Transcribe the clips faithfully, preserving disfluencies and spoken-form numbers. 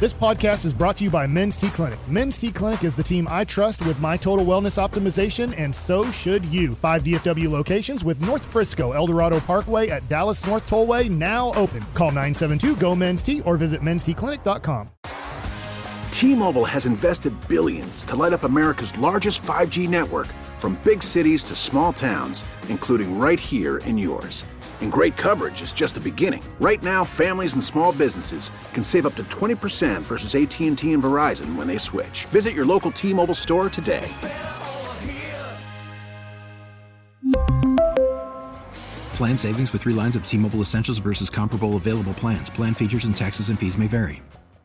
This podcast is brought to you by Men's T Clinic. Men's T Clinic is the team I trust with my total wellness optimization, and so should you. Five D F W locations with North Frisco, El Dorado Parkway at Dallas North Tollway now open. Call nine seven two, G O, MEN's T or visit mens t clinic dot com. T-Mobile has invested billions to light up America's largest five G network, from big cities to small towns, including right here in yours. And great coverage is just the beginning. Right now, families and small businesses can save up to twenty percent versus A T and T and Verizon when they switch. Visit your local T-Mobile store today. Plan savings with three lines of T-Mobile Essentials versus comparable available plans. Plan features and taxes and fees may vary.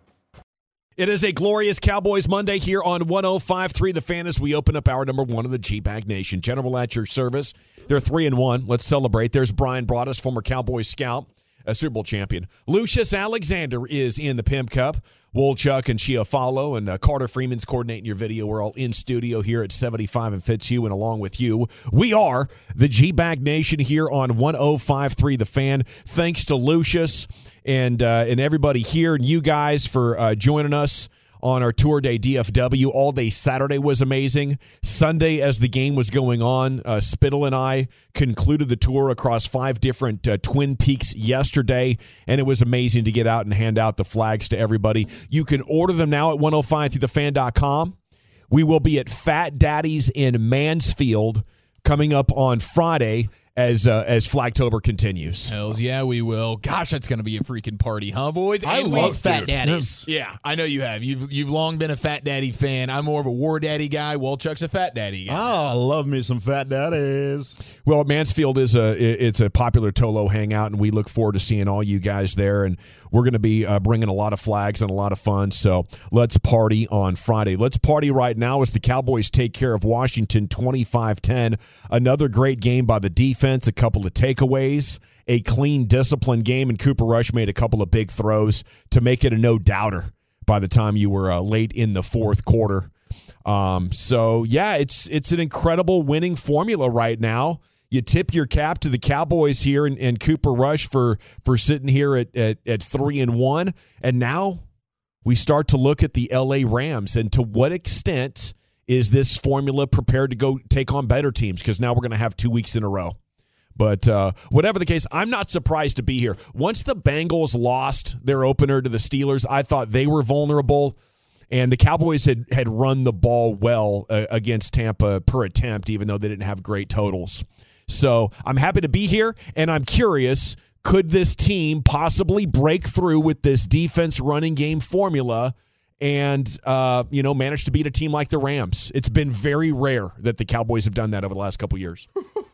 It is a glorious Cowboys Monday here on one oh five point three The Fan as we open up hour number one of the G-Bag Nation. General at your service. They're three and one. Let's celebrate. There's Brian Broaddus, former Cowboys scout, a Super Bowl champion. Lucius Alexander is in the Pimp Cup. Wolchuk and Chiafalo and uh, Carter Freeman's coordinating your video. We're all in studio here at seventy-five and Fitzhugh, and along with you, we are the G-Bag Nation here on one oh five point three The Fan. Thanks to Lucius and uh, and everybody here and you guys for uh, joining us on our tour day D F W. All day Saturday was amazing. Sunday, as the game was going on, uh, Spittle and I concluded the tour across five different uh, Twin Peaks yesterday, and it was amazing to get out and hand out the flags to everybody. You can order them now at one oh five three the fan dot com. We will be at Fat Daddy's in Mansfield coming up on Friday as uh, as Flagtober continues. Hells yeah, we will. Gosh, that's going to be a freaking party, huh, boys? I And love we- Fat Daddies. Yeah, I know you have. You've you've long been a Fat Daddy fan. I'm more of a War Daddy guy. Wolchuk's a Fat Daddy guy. Oh, I love me some Fat Daddies. Well, Mansfield is a it's a popular Tolo hangout, and we look forward to seeing all you guys there. And we're going to be uh, bringing a lot of flags and a lot of fun. So let's party on Friday. Let's party right now as the Cowboys take care of Washington twenty-five ten. Another great game by the defense, a couple of takeaways, a clean, disciplined game, and Cooper Rush made a couple of big throws to make it a no-doubter by the time you were uh, late in the fourth quarter. Um, so, yeah, it's it's an incredible winning formula right now. You tip your cap to the Cowboys here and, and Cooper Rush for for sitting here at, at, at three and one. And now we start to look at the L A Rams and to what extent is this formula prepared to go take on better teams? Because now we're going to have two weeks in a row. But uh, whatever the case, I'm not surprised to be here. Once the Bengals lost their opener to the Steelers, I thought they were vulnerable. And the Cowboys had, had run the ball well uh, against Tampa per attempt, even though they didn't have great totals. So I'm happy to be here, and I'm curious, could this team possibly break through with this defense running game formula and, uh, you know, manage to beat a team like the Rams? It's been very rare that the Cowboys have done that over the last couple years.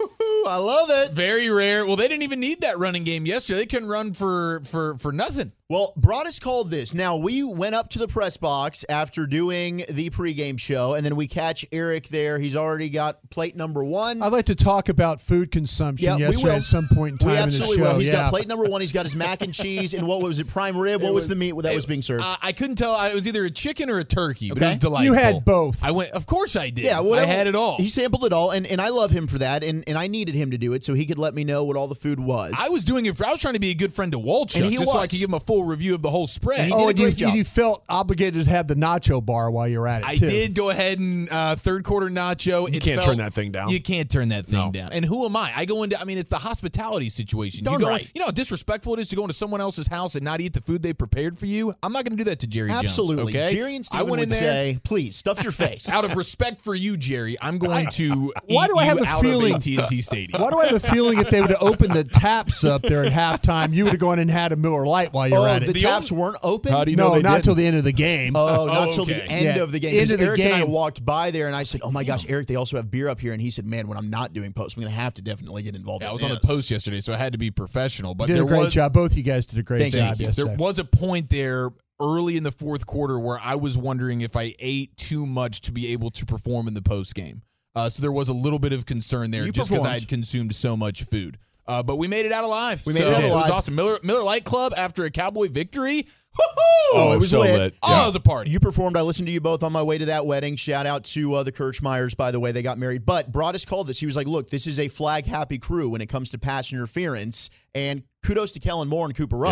I love it. Very rare. Well, they didn't even need that running game yesterday. They couldn't run for for for nothing. Well, Broaddus called this. Now, we went up to the press box after doing the pregame show, and then we catch Eric there. He's already got plate number one. I'd like to talk about food consumption Yeah, we yesterday will. at some point in time We in the absolutely show. will. He's yeah. got plate number one. He's got his mac and cheese, and what was it, prime rib? What was, was- the meat that was being served? Uh, I couldn't tell. It was either a chicken or a turkey, but Okay. it was delightful. You had both. I went. Of course I did. yeah, whatever. I had it all. He sampled it all, and, and I love him for that, and, and I needed him to do it so he could let me know what all the food was. I was doing it for. I was trying to be a good friend to Wolchuk, And he just so I was. could give him a full review of the whole spread. And he Oh, did a and you, great job. you felt obligated to have the nacho bar while you're at it, I too. did go ahead and uh, third quarter nacho. You It can't felt- turn that thing down. You can't turn that thing No. down. And who am I? I go into. I mean, it's the hospitality situation. Darn you go. right. You know how disrespectful it is to go into someone else's house and not eat the food they prepared for you. I'm not going to do that to Jerry Absolutely. Jones. Okay. Jerry and I Steven went would in there. say, please, stuff your face. Out of respect for you, Jerry, I'm going to Why eat do I have you a out feeling- of A T and T Stadium. Why do I have a feeling if they would have opened the taps up there at halftime, you would have gone and had a Miller Lite while you're oh, at the, it? taps weren't open? How do you no, know they not didn't? until the end of the game. Oh, not Oh, until okay. the end Yeah, of the game. end 'Cause of the Eric and I game. walked by there, and I said, "Oh my gosh, Eric! They also have beer up here." And he said, "Man, when I'm not doing posts, I'm going to have to definitely get involved." Yeah, I in was on the this." post yesterday, so I had to be professional. But did there a great was, job. Both you guys did a great Thank you. job Thank you. yesterday. There was a point there early in the fourth quarter where I was wondering if I ate too much to be able to perform in the post game. Uh, so there was a little bit of concern there You just because I performed. had consumed so much food. Uh, but we made it out alive. We made So it out It was alive. awesome. Miller Miller Light Club after a Cowboy victory. Woo-hoo! Oh, it was so lit. lit. Oh, Yeah. it was a party. You performed. I listened to you both on my way to that wedding. Shout out to uh, the Kirchmeyers, by the way. They got married. But Broaddus called this. He was like, look, this is a flag-happy crew when it comes to pass interference. And kudos to Kellen Moore and Cooper Rush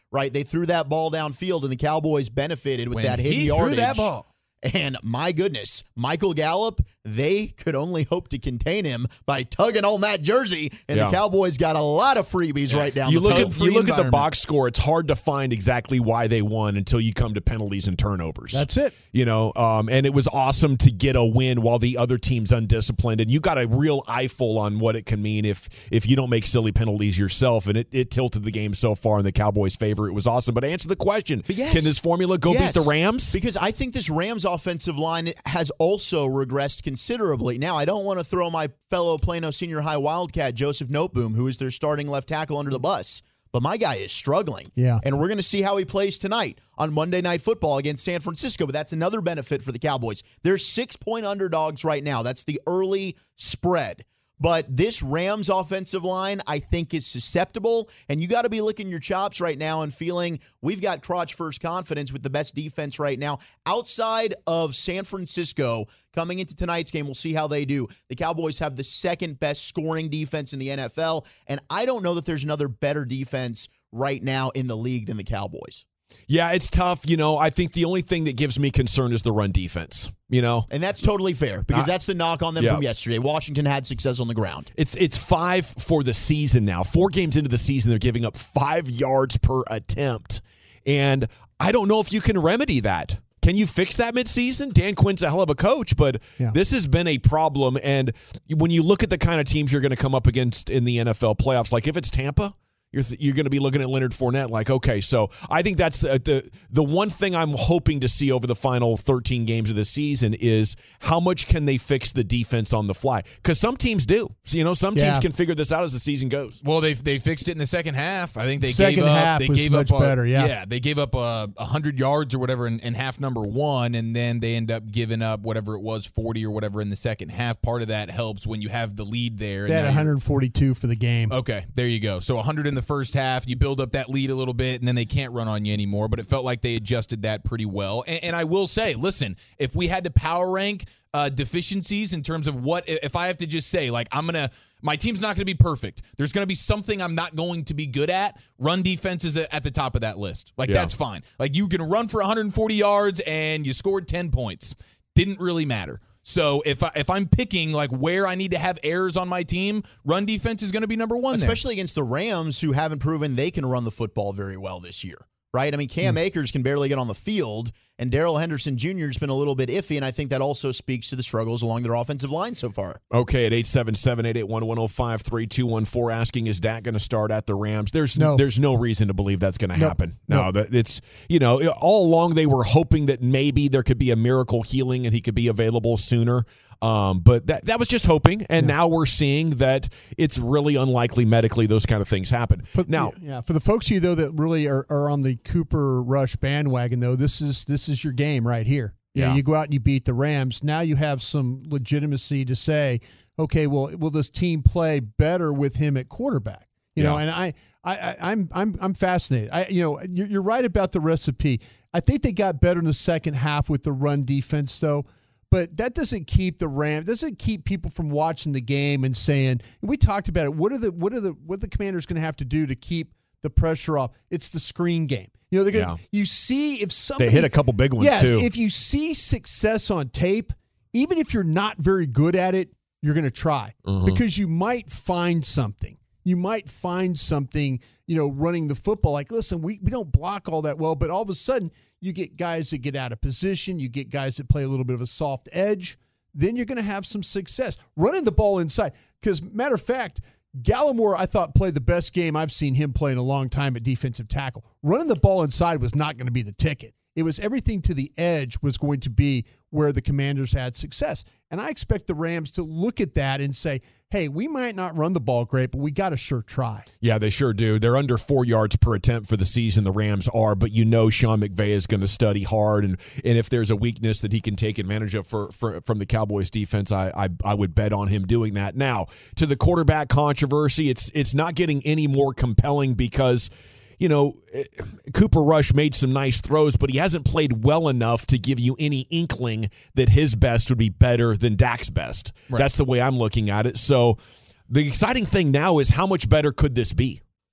right? They threw that ball downfield, and the Cowboys benefited with When that hidden he yardage. threw that ball. And my goodness, Michael Gallup, they could only hope to contain him by tugging on that jersey, and Yeah. the Cowboys got a lot of freebies Yeah. right down You the look field. at you look at the box score. It's hard to find exactly why they won until you come to penalties and turnovers. That's it. You know, um, and it was awesome to get a win while the other team's undisciplined. And you got a real eyeful on what it can mean if if you don't make silly penalties yourself. And it, it tilted the game so far in the Cowboys' favor. It was awesome. But answer the question: But yes. Can this formula go Yes. beat the Rams? Because I think this Rams offensive line has also regressed considerably. Now, I don't want to throw my fellow Plano Senior High Wildcat, Joseph Noteboom, who is their starting left tackle, under the bus. But my guy is struggling. Yeah. And we're going to see how he plays tonight on Monday Night Football against San Francisco. But that's another benefit for the Cowboys. They're six-point underdogs right now. That's the early spread. But this Rams offensive line, I think, is susceptible. And you got to be licking your chops right now and feeling we've got crotch-first confidence with the best defense right now. Outside of San Francisco, coming into tonight's game, we'll see how they do. The Cowboys have the second-best scoring defense in the N F L. And I don't know that there's another better defense right now in the league than the Cowboys. Yeah, it's tough. You know, I think the only thing that gives me concern is the run defense. You know, And that's totally fair because I- that's the knock on them Yeah. from yesterday. Washington had success on the ground. It's it's five for the season now. Four games into the season, they're giving up five yards per attempt. And I don't know if you can remedy that. Can you fix that midseason? Dan Quinn's a hell of a coach, but Yeah. this has been a problem. And when you look at the kind of teams you're going to come up against in the N F L playoffs, like if it's Tampa, you're, you're going to be looking at Leonard Fournette like, okay, so I think that's the, the the one thing I'm hoping to see over the final thirteen games of the season is how much can they fix the defense on the fly? Because some teams do. So, you know, some teams Yeah. can figure this out as the season goes. Well, they they fixed it in the second half. I think they Second gave up. half they was gave much up a, better, yeah. yeah, they gave up a uh, hundred yards or whatever in, in half number one, and then they end up giving up whatever it was, forty or whatever in the second half. Part of that helps when you have the lead there. They and had now you're- one forty-two for the game. Okay, there you go. So one hundred in the first half. You build up that lead a little bit, and then they can't run on you anymore. But it felt like they adjusted that pretty well. And, and I will say, listen, if we had to power rank uh, deficiencies in terms of what, if I have to just say, like, I'm going to, my team's not going to be perfect. There's going to be something I'm not going to be good at. Run defense is at the top of that list. Like, Yeah. that's fine. Like, you can run for one hundred forty yards, and you scored ten points. Didn't really matter. So if I, if I'm picking like where I need to have errors on my team, run defense is going to be number one there. Especially against the Rams, who haven't proven they can run the football very well this year, right? I mean, Cam Akers can barely get on the field, and Darrell Henderson Junior has been a little bit iffy, and I think that also speaks to the struggles along their offensive line so far. Okay, at eight seven seven, eight eight one, one oh five three, two one four, asking, is Dak going to start at the Rams? There's No. there's no reason to believe that's going to No. happen. No, No. that it's, you know, all along they were hoping that maybe there could be a miracle healing and he could be available sooner. Um, but that that was just hoping, and now we're seeing that it's really unlikely medically those kind of things happen. But now, yeah, for the folks of you though that really are, are on the Cooper Rush bandwagon though, this is this is your game right here. You know, Yeah. you go out and you beat the Rams. Now you have some legitimacy to say, okay, well, will this team play better with him at quarterback? You know, Yeah. and I, I, I, I'm, I'm, I'm fascinated. I, you know, you're, you're right about the recipe. I think they got better in the second half with the run defense, though. But that doesn't keep the Rams, doesn't keep people from watching the game and saying, we talked about it. What are the, what are the, what are the Commanders going to have to do to keep the pressure off? It's the screen game. You know, they're gonna, Yeah. you see if somebody they hit a couple big ones yes, too. if you see success on tape, even if you're not very good at it, you're going to try Mm-hmm. because you might find something. You might find something, you know, running the football. Like, listen, we, we don't block all that well, but all of a sudden you get guys that get out of position. You get guys that play a little bit of a soft edge. Then you're going to have some success. Running the ball inside. Because, matter of fact, Gallimore, I thought, played the best game I've seen him play in a long time at defensive tackle. Running the ball inside was not going to be the ticket. It was everything to the edge was going to be where the Commanders had success. And I expect the Rams to look at that and say, hey, we might not run the ball great, but we got to sure try. Yeah, they sure do. They're under four yards per attempt for the season, the Rams are, but you know Sean McVay is going to study hard, and and if there's a weakness that he can take advantage of for, for from the Cowboys defense, I, I I would bet on him doing that. Now, to the quarterback controversy, it's it's not getting any more compelling because, you know, Cooper Rush made some nice throws, but he hasn't played well enough to give you any inkling that his best would be better than Dak's best. Right. That's the way I'm looking at it. So the exciting thing now is how much better could this be?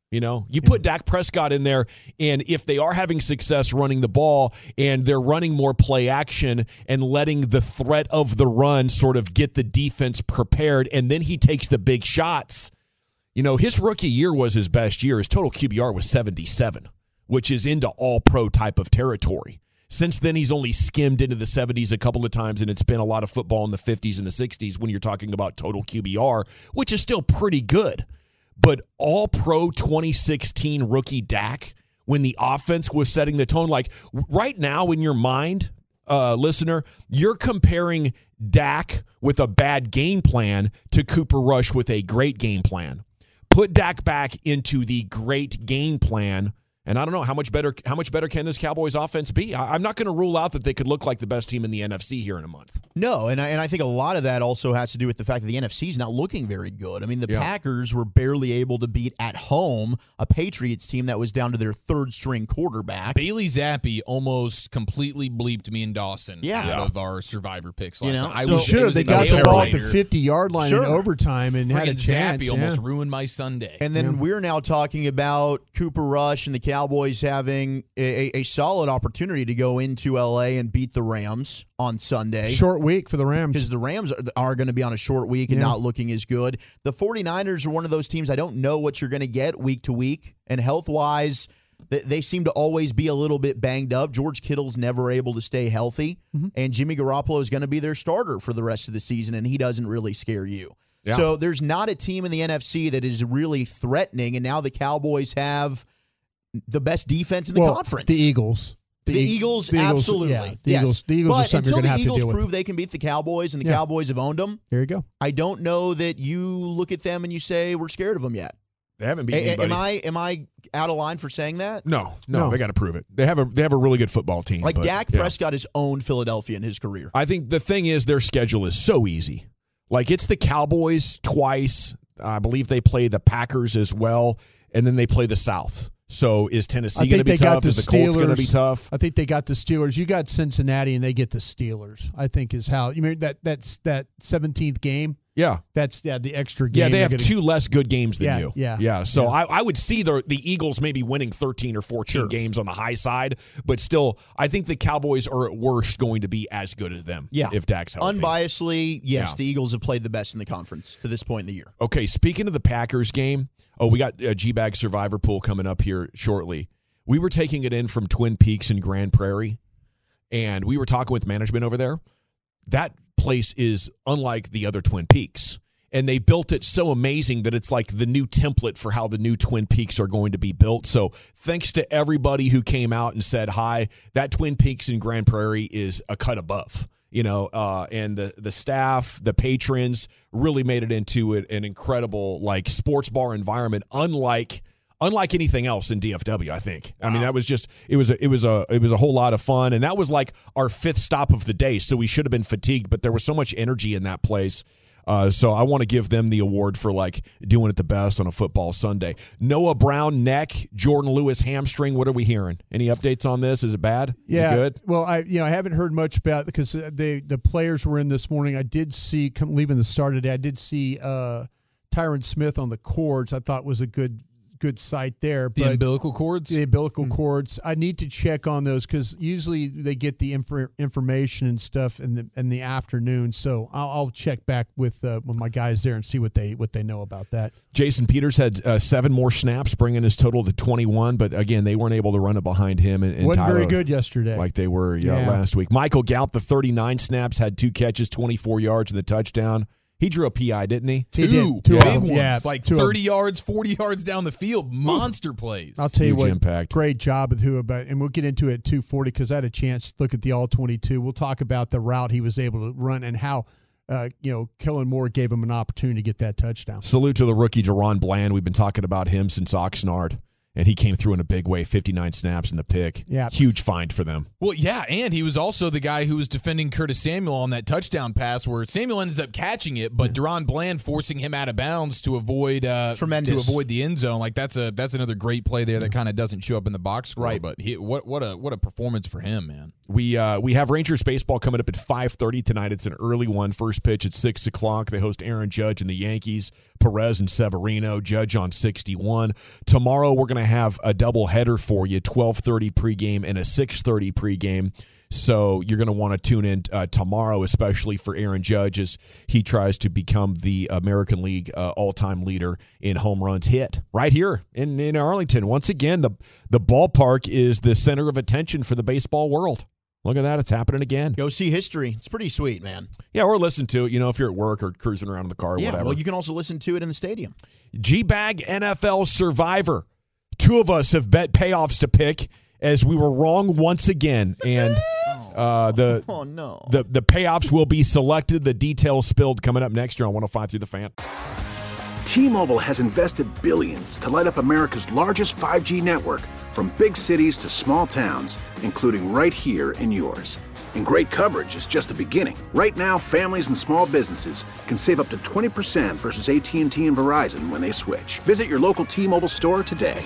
You know, you put Dak Prescott in there, and if they are having success running the ball and they're running more play action and letting the threat of the run sort of get the defense prepared, and then he takes the big shots. You know, his rookie year was his best year. His total Q B R was seventy-seven, which is into all-pro type of territory. Since then, he's only skimmed into the seventies a couple of times, and it's been a lot of football in the fifties and the sixties when you're talking about total Q B R, which is still pretty good. But all-pro twenty sixteen rookie Dak, when the offense was setting the tone, like right now in your mind, uh, listener, you're comparing Dak with a bad game plan to Cooper Rush with a great game plan. Put Dak back into the great game plan, and I don't know how much better how much better can this Cowboys offense be. I, I'm not going to rule out that they could look like the best team in the N F C here in a month. No, and I, and I think a lot of that also has to do with the fact that the N F C is not looking very good. I mean, the Yeah. Packers were barely able to beat at home a Patriots team that was down to their third string quarterback. Bailey Zappi almost completely bleeped me and Dawson Yeah. out Yeah. of our Survivor picks last You know, night. I so- was, Should it have. was They a got the nail ball at the biter. fifty-yard line Sure. in overtime and had a Friggin' chance. Zappi Yeah. almost ruined my Sunday. And then we're now talking about Cooper Rush and the Cowboys having a, a solid opportunity to go into L A and beat the Rams on Sunday. Short week for the Rams. Because the Rams are, are going to be on a short week and Yeah. not looking as good. The 49ers are one of those teams I don't know what you're going to get week to week. And health-wise, they, they seem to always be a little bit banged up. George Kittle's never able to stay healthy. Mm-hmm. And Jimmy Garoppolo is going to be their starter for the rest of the season, and he doesn't really scare you. Yeah. So there's not a team in the N F C that is really threatening, and now the Cowboys have the best defense in the well, conference. The Eagles. The, Eagles, the Eagles, absolutely. yeah, the yes. Eagles, the Eagles but are something until you're the going to have to Eagles deal with. prove they can beat the Cowboys and the Yeah. Cowboys have owned them, There you go. I don't know that you look at them and you say we're scared of them yet. They haven't beat A- anybody. am I am I out of line for saying that? No, no, No. they got to prove it. They have a they have a really good football team. Like but, Dak yeah. Prescott has owned Philadelphia in his career. I think the thing is their schedule is so easy. Like it's the Cowboys twice. I believe they play the Packers as well, and then they play the South. So is Tennessee I going to think be they got tough? the Is the Colts going to be Steelers. tough? I think they got the Steelers. You got Cincinnati, and they get the Steelers. I think is how you mean that. That's that seventeenth game. Yeah. That's yeah the extra game. Yeah, they they're have gonna- two less good games than Yeah, you. yeah, yeah. So yeah. I, I would see the the Eagles maybe winning thirteen or fourteen games on the high side, but still, I think the Cowboys are at worst going to be as good as them. Yeah. if Dak's healthy. Unbiasedly, yes, Yeah. the Eagles have played the best in the conference to this point in the year. Okay, speaking of the Packers game, oh, we got a G-Bag Survivor Pool coming up here shortly. We were taking it in from Twin Peaks and Grand Prairie, and we were talking with management over there. That place is unlike the other Twin Peaks, and they built it so amazing that it's like the new template for how the new Twin Peaks are going to be built. So thanks to everybody who came out and said hi. That Twin Peaks in Grand Prairie is a cut above. You know, uh, and the the staff, the patrons really made it into an, an incredible like sports bar environment, unlike unlike anything else in D F W. I think. I mean, that was just it was a, it was a it was a whole lot of fun, and that was like our fifth stop of the day. So we should have been fatigued, but there was so much energy in that place. Uh, so I want to give them the award for like doing it the best on a football Sunday. Noah Brown neck, Jordan Lewis hamstring. What are we hearing? Any updates on this? Is it bad? Is Yeah, it good? Well, I you know I haven't heard much about because the the players were in this morning. I did see come leaving the start today. I did see uh, Tyron Smith on the cords. I thought was a good good sight there. The but umbilical cords? The umbilical cords. I need to check on those because usually they get the infor- information and stuff in the in the afternoon. So I'll, I'll check back with uh, with my guys there and see what they what they know about that. Jason Peters had uh, seven more snaps, bringing his total to twenty-one. But again, they weren't able to run it behind him. And, and Wasn't Tyler, very good yesterday. like they were yeah, Yeah. last week. Michael Gallup, the thirty-nine snaps, had two catches, twenty-four yards, and the touchdown. He drew a P I, didn't he? He Two, did. Two big of them. ones, Yeah, like two of thirty yards, forty yards down the field, monster plays. I'll tell you Huge what, impact. great job with Hua, but and we'll get into it at two forty because I had a chance to look at the all twenty-two. We'll talk about the route he was able to run and how, uh, you know, Kellen Moore gave him an opportunity to get that touchdown. Salute to the rookie, Jerron Bland. We've been talking about him since Oxnard. And he came through in a big way, fifty-nine snaps and the pick. Yeah. Huge find for them. Well, yeah, and he was also the guy who was defending Curtis Samuel on that touchdown pass where Samuel ends up catching it, but Deron Bland forcing him out of bounds to avoid uh, Tremendous. to avoid the end zone. Like that's a that's another great play there that kind of doesn't show up in the box score. Right. But he, what what a what a performance for him, man. We uh, we have Rangers baseball coming up at five thirty tonight. It's an early one. First pitch at six o'clock. They host Aaron Judge and the Yankees. Perez and Severino. Judge on sixty-one. Tomorrow we're going to have a double header for you, twelve thirty pregame and a six thirty pregame. So you're going to want to tune in uh, tomorrow, especially for Aaron Judge as he tries to become the American League uh, all-time leader in home runs hit right here in, in Arlington. Once again, the, the ballpark is the center of attention for the baseball world. Look at that. It's happening again. Go see history. It's pretty sweet, man. Yeah, or listen to it, you know, if you're at work or cruising around in the car or Yeah, whatever. well, you can also listen to it in the stadium. G-Bag N F L Survivor. Two of us have bet payoffs to pick as we were wrong once again. And uh, the, Oh, no. the, the payoffs will be selected. The details spilled coming up next year on one oh five Through the Fan. T-Mobile has invested billions to light up America's largest five G network, from big cities to small towns, including right here in yours. And great coverage is just the beginning. Right now, families and small businesses can save up to twenty percent versus A T and T and Verizon when they switch. Visit your local T-Mobile store today.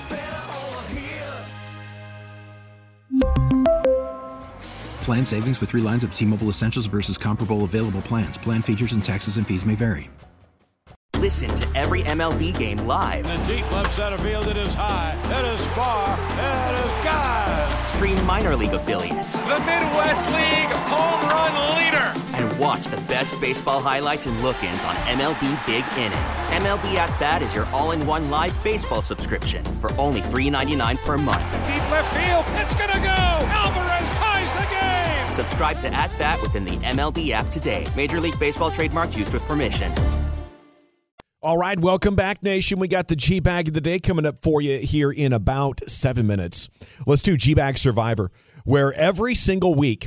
Plan savings with three lines of T-Mobile Essentials versus comparable available plans. Plan features and taxes and fees may vary. Listen to every M L B game live. In the deep left center field, it is high, it is far, it is gone. Stream minor league affiliates. The Midwest League home run leader. And watch the best baseball highlights and look-ins on M L B Big Inning. M L B At Bat is your all-in-one live baseball subscription for only three dollars and ninety-nine cents per month. Deep left field, it's gonna go. Alvarez ties the game. Subscribe to At Bat within the M L B app today. Major League Baseball trademarks used with permission. All right, welcome back, Nation. We got the G-Bag of the day coming up for you here in about seven minutes. Let's do G-Bag Survivor, where every single week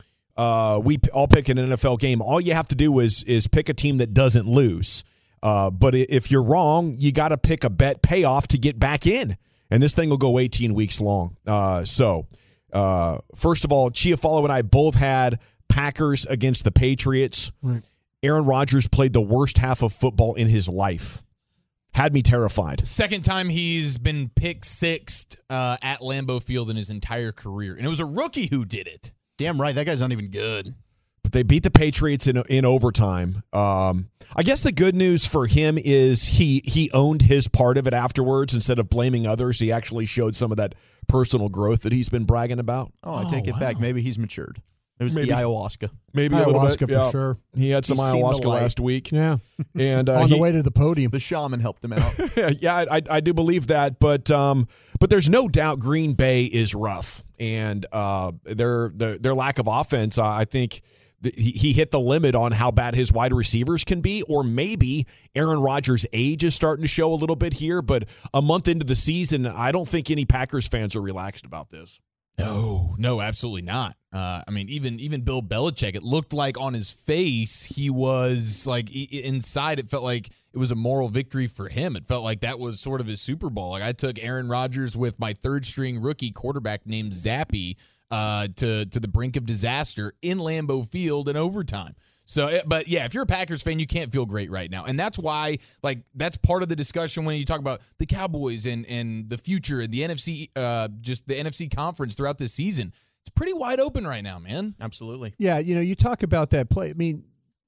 uh, we all pick an N F L game. All you have to do is is pick a team that doesn't lose. Uh, but if you're wrong, you got to pick a bet payoff to get back in. And this thing will go eighteen weeks long. Uh, so, uh, first of all, Chiafalo and I both had Packers against the Patriots. Right. Aaron Rodgers played the worst half of football in his life. Had me terrified. Second time he's been pick sixed uh, at Lambeau Field in his entire career. And it was a rookie who did it. Damn right. That guy's not even good. But they beat the Patriots in in overtime. Um, I guess the good news for him is he he owned his part of it afterwards. Instead of blaming others, he actually showed some of that personal growth that he's been bragging about. Oh, I take Oh, it wow. back. Maybe he's matured. It was Maybe. the ayahuasca. Maybe a little Ayahuasca bit, for yeah. sure. He had some He's seen the ayahuasca light. last week. Yeah. And uh, On the he- way to the podium. The shaman helped him out. yeah, I, I do believe that, but um, but there's no doubt Green Bay is rough, and uh, their their their lack of offense. Uh, I think th- he, he hit the limit on how bad his wide receivers can be, or maybe Aaron Rodgers' age is starting to show a little bit here. But a month into the season, I don't think any Packers fans are relaxed about this. No, no, absolutely not. Uh, I mean, even even Bill Belichick, it looked like on his face he was like i- inside. It felt like it was a moral victory for him. It felt like that was sort of his Super Bowl. Like I took Aaron Rodgers with my third string rookie quarterback named Zappy uh, to to the brink of disaster in Lambeau Field in overtime. So, but yeah, if you're a Packers fan, you can't feel great right now. And that's why, like, that's part of the discussion when you talk about the Cowboys and, and the future and the N F C, uh, just the N F C conference throughout this season. It's pretty wide open right now, man. Absolutely. Yeah, you know, you talk about that play. I mean,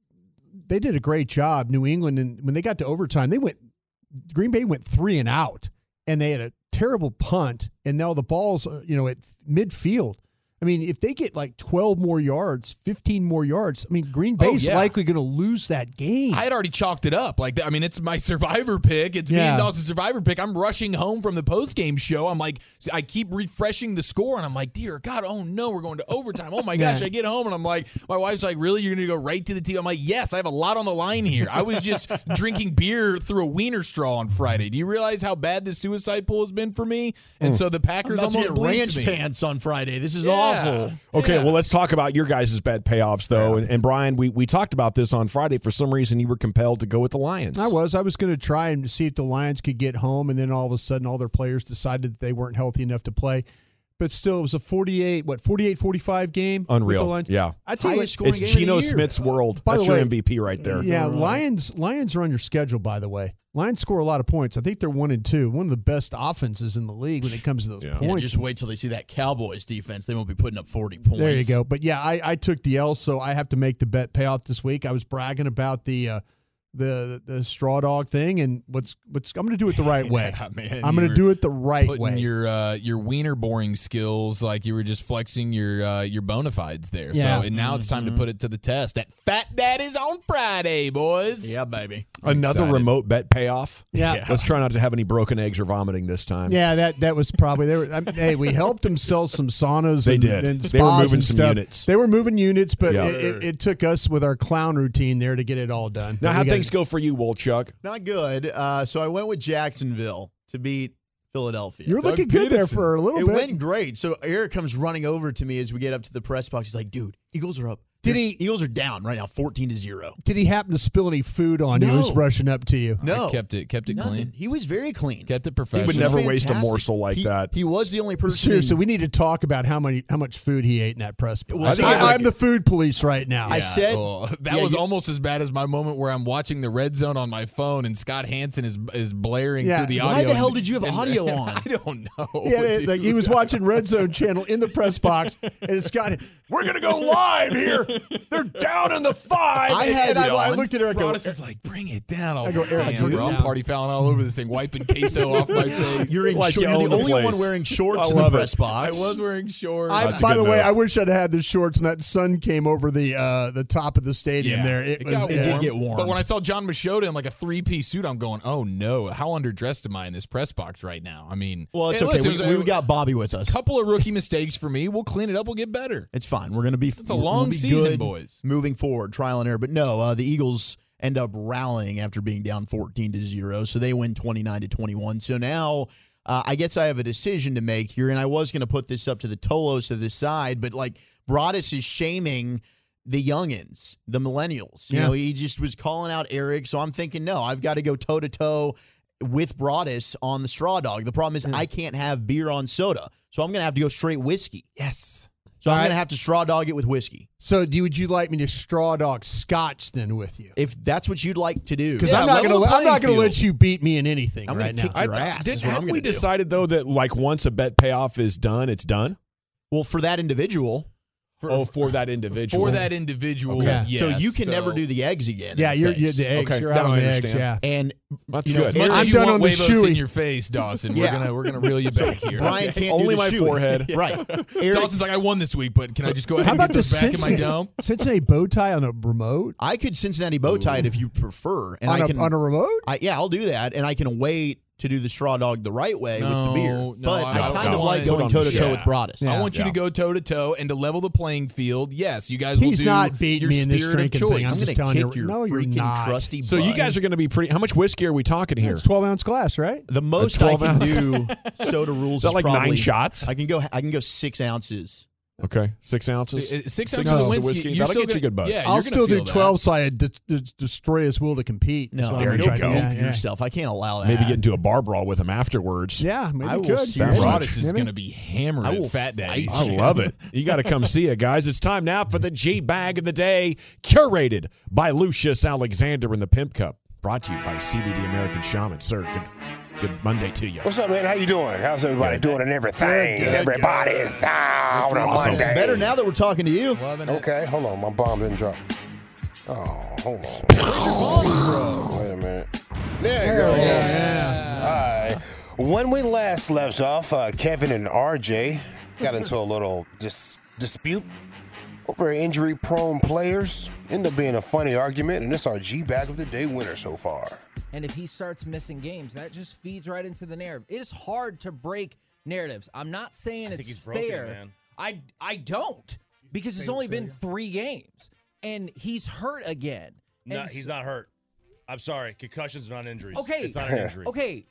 they did a great job, New England, and when they got to overtime, they went Green Bay went three and out, and they had a terrible punt, and now the ball's, uh, you know, at midfield. I mean, if they get like twelve more yards, fifteen more yards, I mean, Green Bay's yeah. likely going to lose that game. I had already chalked it up. Like, I mean, it's my survivor pick. It's me Yeah. and Dawson's survivor pick. I'm rushing home from the post-game show. I'm like, I keep refreshing the score, and I'm like, dear God, oh no, we're going to overtime. Oh my gosh, Yeah. I get home, and I'm like, my wife's like, really? You're going to go right to the T V? I'm like, yes, I have a lot on the line here. I was just drinking beer through a wiener straw on Friday. Do you realize how bad the suicide pool has been for me? And so the Packers I'm about to almost get believed ranch me. pants on Friday. This is Yeah, awful. Okay, Yeah. well, let's talk about your guys' bet payoffs, though. Yeah. And, and Brian, we, we talked about this on Friday. For some reason, you were compelled to go with the Lions. I was. I was going to try and see if the Lions could get home, and then all of a sudden all their players decided that they weren't healthy enough to play. But still, it was a forty-eight, what, forty-eight forty-five game? Unreal. With the Lions. Yeah. I tell you Highest what, scoring It's game of Geno the year. Smith's world. By That's the your way- M V P right there. Yeah, Lions Lions are on your schedule, by the way. Lions score a lot of points. I think they're one and two. One of the best offenses in the league when it comes to those Yeah. Yeah, points. just wait till they see that Cowboys defense. They won't be putting up forty points. There you go. But yeah, I, I took the L, so I have to make the bet pay off this week. I was bragging about the uh, the the straw dog thing, and what's what's I'm going to do it the right way. Yeah, man, I'm going you to were do it the right Putting way. your uh, your wiener boring skills, like you were just flexing your uh, your bona fides there. Yeah. So and now it's time to put it to the test. That Fat Daddy's on Friday, boys. Yeah, baby. I'm Another excited. remote bet payoff. Yeah. Let's try not to have any broken eggs or vomiting this time. Yeah, that that was probably they were. I mean, hey, we helped them sell some saunas. They and, did. And They were spas moving and some stuff. units. They were moving units, but Yeah. it, it, it took us with our clown routine there to get it all done. Now, But how we got- things go for you, Wolchuk? Not good. Uh, so I went with Jacksonville to beat Philadelphia. You're looking good there for a little it bit. went great. So Eric comes running over to me as we get up to the press box. He's like, dude, Eagles are up. Did They're- he- Eagles are down right now, fourteen to zero. Did he happen to spill any food on you? No. He was rushing up to you. No. I kept it kept it Nothing. clean. He was very clean. Kept it He professional. would never Fantastic. waste a morsel like He- that. He was the only person. Seriously, in- we need to talk about how many how much food he ate in that press box. Well, I, see, I, like- I'm the food police right now. I Yeah, said- well, that yeah, was you- almost as bad as my moment where I'm watching the red zone on my phone and Scott Hansen is is blaring Yeah. through the Why audio. the hell and- did you have and- audio on? I don't know. Yeah, it- dude. like he was watching Red Zone Channel in the press box, and it's got, we're gonna go live here. They're down in the five. I and, had and I, it I on. looked at her. I go, Broadus is like, bring it down. I was I go, like, Eric, man, bring it bro, I'm down. party fouling all over this thing, wiping queso off my face. You're in Like short- you You're own the the only one place. wearing shorts I in the love it. press I box. was wearing shorts. I, That's a by good the way, move. I wish I'd had the shorts when that sun came over the uh, the top of the stadium. Yeah, there, it, it was. got it yeah. did get warm. But when I saw John Machota in like a three piece suit, I'm going, oh no, how underdressed am I in this press box right now? I mean, Well, it's hey, okay. listen, we, it was we a got Bobby with us. couple of rookie mistakes for me. We'll clean it up. We'll get better. It's fine. We're going to be. It's a we'll long be season, good boys. Moving forward, trial and error. But no, uh, the Eagles end up rallying after being down fourteen to zero, so they win twenty-nine to twenty-one. So now, uh, I guess I have a decision to make here, and I was going to put this up to the Tolos to decide, but like Broadus is shaming the youngins, the millennials. You Yeah. know, he just was calling out Eric, so I'm thinking, no, I've got to go toe to toe with Broadus on the straw dog. The problem is I can't have beer on soda, so I'm going to have to go straight whiskey. Yes. So I'm All right. going to have to straw dog it with whiskey. So, do would you like me to straw dog Scotch then with you? If that's what you'd like to do. Because Yeah, I'm not level going the to I'm not playing going to let field. you beat me in anything I'm gonna right now. kick your ass Did, is what I'm haven't gonna we do. decided, though, that like once a bet payoff is done, it's done? Well, for that individual. For, oh, for that individual. for that individual. Okay. yes. so you can So- never do the eggs again. in Yeah, the you're, face. you're the eggs. Okay, You're that out on I the eggs. understand. Yeah. And That's you know, good. As much I'm as you done want on the Huevos shoey. in your face, Dawson, Yeah. we're gonna we're gonna reel you back here. Brian can't Only do the my shoeing. forehead. Right. Eric, Dawson's like, I won this week, but can I just go ahead How and about get the the back in my Cincinnati, dome? Cincinnati bow tie on a remote? I could Cincinnati bow tie it if you prefer. And On I a, can on a remote? I, yeah, I'll do that. And I can wait to do the straw dog the right way with the No, beer. no, but I- I, I kind of want- like Put going on toe the to toe show. with Broadus. Yeah. I want you to go toe to toe and to level the playing field. Yes, you guys will He's do not beating your me in this spirit of drinking choice. thing. I'm I'm just going to telling kick you- your no, you're freaking not. crusty So you butt. guys are going to be pretty. How much whiskey are we talking here? It's twelve ounce glass, right? The most I twelve can ounce. do soda rules Is that is like nine probably, shots? I can go. I can go six ounces. Okay, six ounces. Six, six Six ounces of ounces of whiskey. whiskey. You're That'll still get you gonna- a good buzz. Yeah, I'll you're still gonna do feel twelve so I d- d- destroy his will to compete. No, That's what there I'm you trying to go. do. Go Yeah, for yeah. yourself. I can't allow that. Maybe get into a bar brawl with him afterwards. Yeah, maybe I will could. see Maybe. that. Broadus is Maybe. going to be hammered I at will Fat Daddy's. fight I love it. You got to come see it, guys. It's time now for the G Bag of the Day, curated by Lucius Alexander in the Pimp Cup. Brought to you by C B D American Shaman. Sir, good good Monday to you. What's up, man? How you doing? How's everybody doing and everything? Good, and everybody's out on a Awesome. Monday. Better now that we're talking to you. Okay, hold on. My bomb didn't drop. Oh, hold on. Wait a minute. There you go. All right. When we last left off, uh, Kevin and R J got into a little dis- dispute over injury-prone players. Ended up being a funny argument, and this is our G-Bag of the Day winner so far. And if he starts missing games, that just feeds right into the narrative. It is hard to break narratives. I'm not saying it's he's broken, fair. man. I I don't because it's only been three games and he's hurt again. No, And he's s- not hurt. I'm sorry. Concussions are not injuries. Okay. It's not an injury. Okay.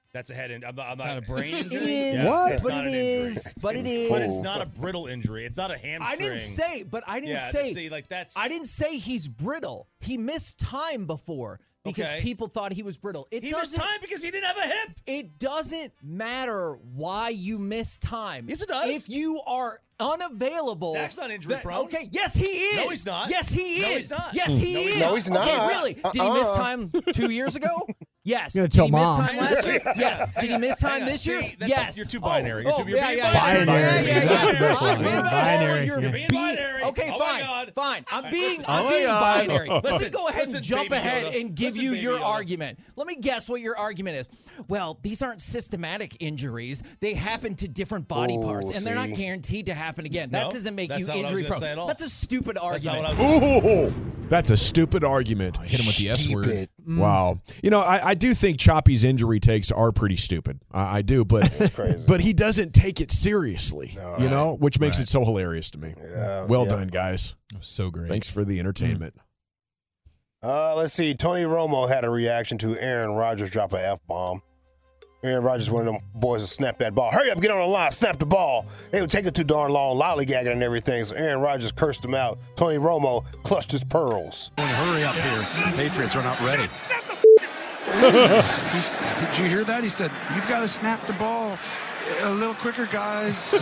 That's a head injury. I'm not, I'm It's not not a brain injury? It is, Yes. What? It's but not it an injury. is, but it is. But it's not a brittle injury. It's not a hamstring. I didn't say, but I didn't Yeah, say. see, like that's. I didn't say he's brittle. He missed time before because Okay. people thought he was brittle. It He missed doesn't. time because he didn't have a hip. It doesn't matter why you miss time. Yes, it does. If you are unavailable, Dak's not injury that- prone. Okay, yes, he is. No, he's not. Yes, he No, is. he's not. Yes, he No, he's is. not. No, he's Okay, not. really? Did he miss Uh-uh. time two years ago? Yes. You're gonna Did tell he miss Mom. time last year? Yes. Did he miss Hang time on. this year? See, that's- Yes. you're too Oh, binary. You're oh, too- you're yeah, being yeah, binary. yeah, yeah, yeah, That's yeah. the best I'm one. being Binary. You're You're being being- binary. Okay, Oh my fine, God. fine. I'm being, Listen, I'm oh my being God. binary. Let me Listen, go ahead and listen, jump Baby ahead Yoda. and give Listen, you Baby your Yoda. argument. Let me guess what your argument is. Well, these aren't systematic injuries. They happen to different body Ooh, parts, and they're not see. guaranteed to happen again. That No, doesn't make that's you not what I was injury gonna prone. say at all. That's a stupid That's not argument. what I was gonna say. Ooh, that's a stupid argument. Hit him with the S word. Stupid. Wow. You know, I, I do think Choppy's injury takes are pretty stupid. I, I do, but crazy. but he doesn't take it seriously, you know, which makes Right. it so hilarious to me. Yeah, well yeah. done, guys. That was so great. Thanks for the entertainment. Uh, let's see. Tony Romo had a reaction to Aaron Rodgers drop an F-bomb. Aaron Rodgers, one of them boys, to snap that ball. Hurry up, get on the line, snap the ball. They would take it too darn long, lollygagging and everything. So Aaron Rodgers cursed him out. Tony Romo clutched his pearls. Hurry up here. Patriots are not ready. He's, did you hear that? He said, you've got to snap the ball a little quicker, guys.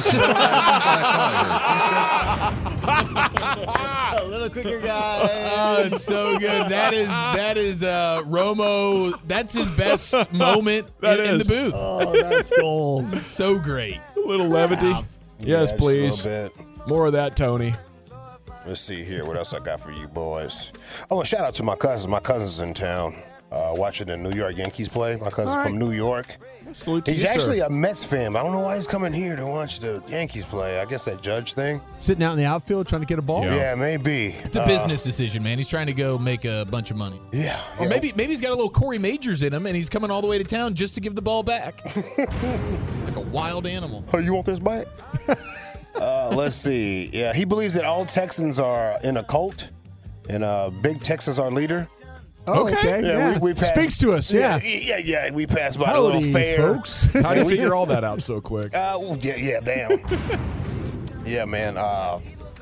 A little quicker, guys. Oh, it's so good. That is that is uh, Romo. That's his best moment That in, in the is. booth. Oh, that's gold. So great. A little levity. Yeah, Yes, just a please. little bit. More of that, Tony. Let's see here. What else I got for you boys? Oh, and shout out to my cousins. My cousin's in town uh, watching the New York Yankees play. My cousin's All right. from New York. Salute to He's you, actually sir. a Mets fan, but I don't know why he's coming here to watch the Yankees play. I guess that Judge thing. Sitting out in the outfield trying to get a ball. Yeah. Yeah, maybe. It's a business decision, man. He's trying to go make a bunch of money. Yeah. Or yeah. maybe maybe he's got a little Corey Majors in him, and he's coming all the way to town just to give the ball back, like a wild animal. Oh, you want this back? uh, let's see. Yeah, he believes that all Texans are in a cult, and uh, Big Texas our leader. Oh, okay. Yeah. We, we passed, Speaks to us, yeah. yeah, yeah, yeah. We passed by a Howdy, little fair. folks. How do you figure all that out so quick? Uh, ooh, yeah, yeah, damn. yeah, man. Uh,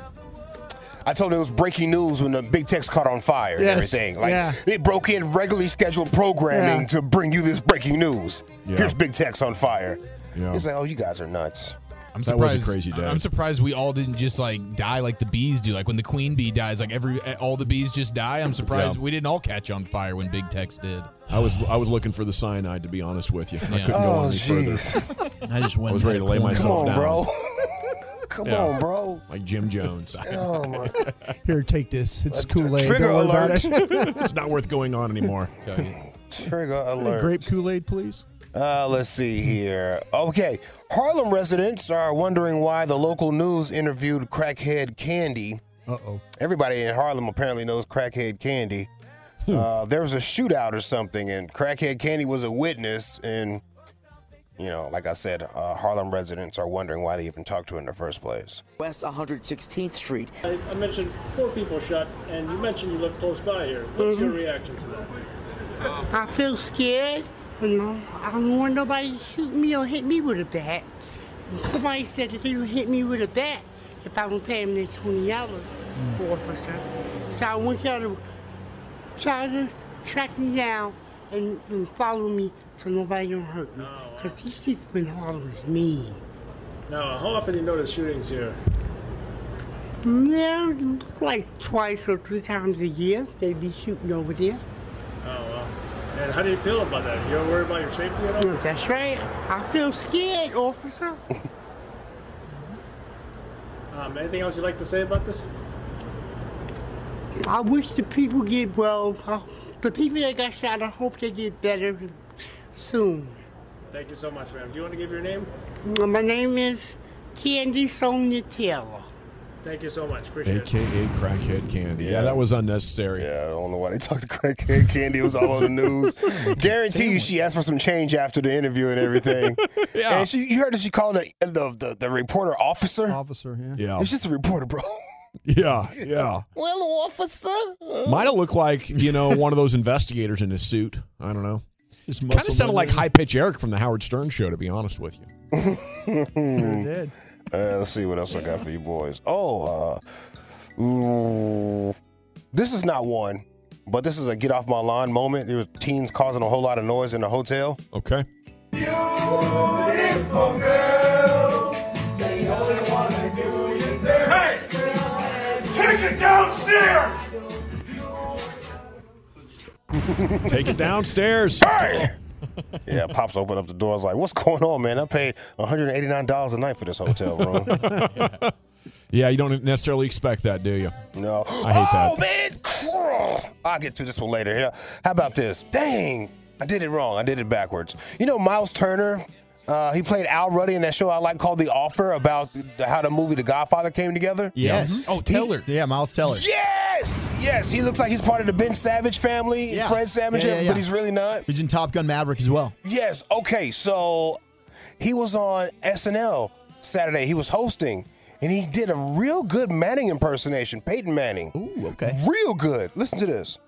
I told him it was breaking news when the Big Tex caught on fire Yes, and everything. Like yeah. it broke in regularly scheduled programming Yeah. to bring you this breaking news. Yeah. Here's Big Tex on fire. Yeah. He's like, oh, you guys are nuts. I'm That was a surprised. crazy day. I'm surprised we all didn't just like die like the bees do. Like when the queen bee dies, like every all the bees just die. I'm surprised Yeah. we didn't all catch on fire when Big Tex did. I was I was looking for the cyanide, to be honest with you. I Yeah. couldn't go Oh, on any jeez. further. I just went I was ready to lay Come myself on, down. bro. Come Yeah. on, bro. Like Jim Jones. Oh, my. Here, take this. It's Kool-Aid. Trigger Don't worry alert. about it. It's not worth going on anymore. Trigger alert. Grape Kool-Aid, please. Uh, let's see here. Okay. Harlem residents are wondering why the local news interviewed Crackhead Candy. Uh-oh. Everybody in Harlem apparently knows Crackhead Candy. Uh, there was a shootout or something, and Crackhead Candy was a witness. And, you know, like I said, uh, Harlem residents are wondering why they even talked to her in the first place. West one hundred sixteenth Street. I, I mentioned four people shot, and you mentioned you live close by here. What's your reaction to that? I feel scared. You know, I don't want nobody to shoot me or hit me with a bat. Somebody said that they would hit me with a bat if I don't pay them their twenty dollars for officer. So I want y'all to try to track me down and, and follow me so nobody don't hurt me. Because these people in Harlem is mean. Now, how often do you notice shootings here? Yeah, like twice or three times a year they be shooting over there. Oh, well. And how do you feel about that? You don't worry about your safety at all? That's right. I feel scared, officer. Um, anything else you'd like to say about this? I wish the people get well. Uh, the people that got shot, I hope they get better soon. Thank you so much, ma'am. Do you want to give your name? My name is Candy Sonia Taylor. Thank you so much. Appreciate A K A Crackhead Candy. Yeah. Yeah. that was unnecessary. Yeah, I don't know why they talked to Crackhead Candy. It was all on the news. Guarantee you she asked for some change after the interview and everything. Yeah. And she, you heard that she called the, the, the, the reporter officer? Officer, yeah. Yeah. It's just a reporter, bro. Yeah, yeah. Well, officer. Might have looked like, you know, one of those investigators in a suit. I don't know. Kind of sounded like High Pitch Eric from the Howard Stern show, to be honest with you. did. Uh, let's see what else I got for you boys. Oh, uh, ooh, this is not one, but this is a get off my lawn moment. There was teens causing a whole lot of noise in the hotel. Okay. Hey! Take it downstairs! Take it downstairs. Hey! Yeah, Pops opened up the door. I was like, what's going on, man? I paid one hundred eighty-nine dollars a night for this hotel room. Yeah, you don't necessarily expect that, do you? No. I hate oh, that. man. I'll get to this one later. Yeah. How about this? Dang. I did it wrong. I did it backwards. You know, Miles Turner, uh, he played Al Ruddy in that show I like called The Offer about the, how the movie The Godfather came together. Yes. Oh, Teller. He, yeah, Miles Teller. Yes. Yes. He looks like he's part of the Ben Savage family, Yeah. Fred Savage, Yeah, yeah, yeah. but he's really not. He's in Top Gun Maverick as well. Yes. Okay. So he was on S N L Saturday. He was hosting, and he did a real good Manning impersonation, Peyton Manning. Ooh, okay. Real good. Listen to this.